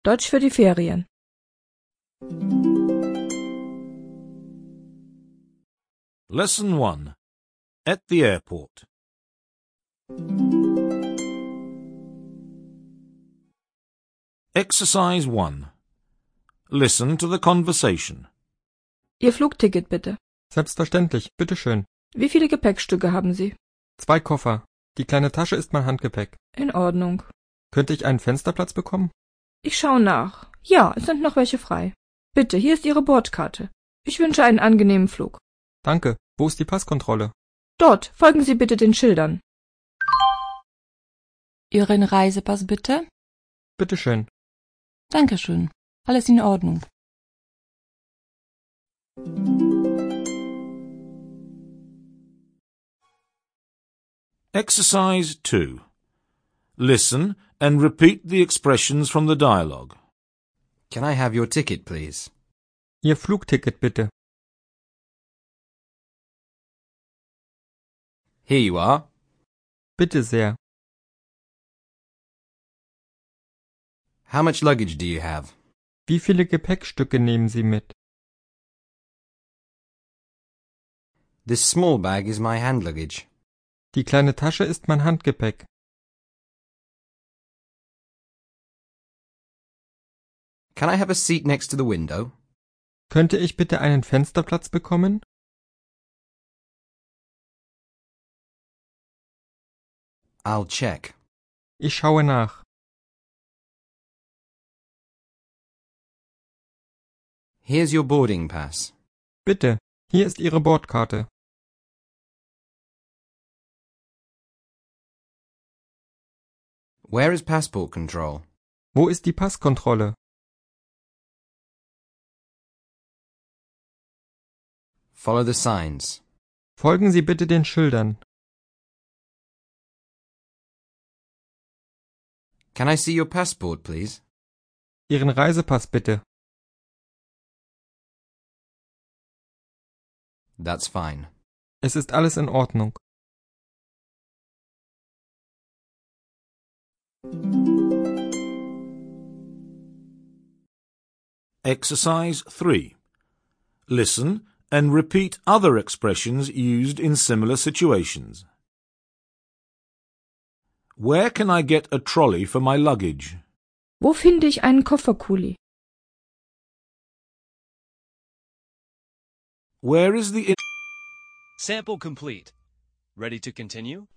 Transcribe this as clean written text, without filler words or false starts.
Deutsch für die Ferien. Lesson 1. At the airport. Exercise 1. Listen to the conversation. Ihr Flugticket bitte. Selbstverständlich, bitteschön. Wie viele Gepäckstücke haben Sie? 2 Koffer. Die kleine Tasche ist mein Handgepäck. In Ordnung. Könnte ich einen Fensterplatz bekommen? Ich schaue nach. Ja, es sind noch welche frei. Bitte, hier ist Ihre Bordkarte. Ich wünsche einen angenehmen Flug. Danke. Wo ist die Passkontrolle? Dort, folgen Sie bitte den Schildern. Ihren Reisepass bitte? Bitteschön. Dankeschön. Alles in Ordnung. Exercise 2. Listen and repeat the expressions from the dialogue. Can I have your ticket, please? Ihr Flugticket bitte. Here you are. Bitte sehr. How much luggage do you have? Wie viele Gepäckstücke nehmen Sie mit? This small bag is my hand luggage. Die kleine Tasche ist mein Handgepäck. Can I have a seat next to the window? Könnte ich bitte einen Fensterplatz bekommen? I'll check. Ich schaue nach. Here's your boarding pass. Bitte, hier ist Ihre Bordkarte. Where is passport control? Wo ist die Passkontrolle? Follow the signs. Folgen Sie bitte den Schildern. Can I see your passport, please? Ihren Reisepass bitte. That's fine. Es ist alles in Ordnung. Exercise 3. Listen and repeat other expressions used in similar situations. Where can I get a trolley for my luggage? Wo finde ich einen Kofferkuli? Where is the... Sample complete. Ready to continue?